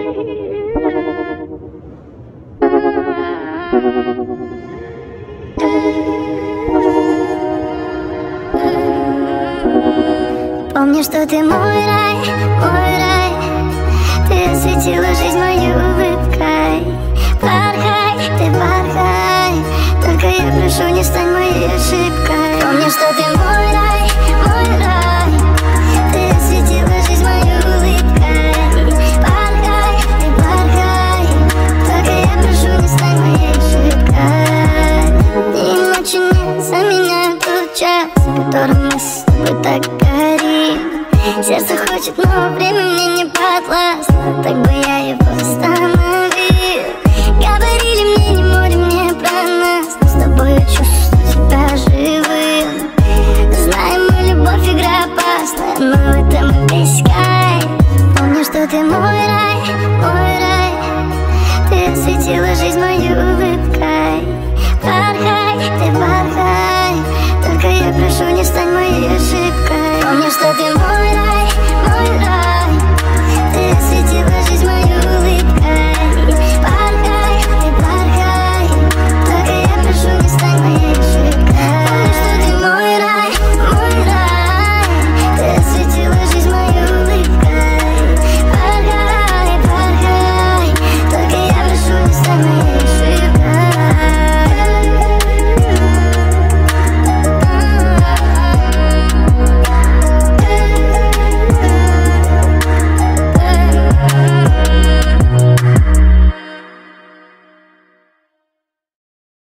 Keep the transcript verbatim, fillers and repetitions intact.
Помни, что ты мой рай, мой рай. Ты осветила жизнь мою улыбкой. Порхай, ты порхай, только я прошу, не стань моей ошибкой. Помни, что ты мой рай, мой рай. Ты осветила жизнь мою улыбкой. Порхай, ты порхай, только я прошу, не стань моей ошибкой. И ночи не заменяют тот час, в котором мы с тобой так горим. Сердце хочет, но время мне не подвластно, так бы я его остановил. Говорили мне, не море мне про нас, но с тобой я чувствую себя живым. Знаем, мы любовь игра опасная, но в этом весь кайф. Помни, что ты мой рай, мой рай. Ты осветила жизнь мою улыбкой. Порхай, ты порхай, только я прошу, не стань моей ошибкой. Помни, что ты мой рай.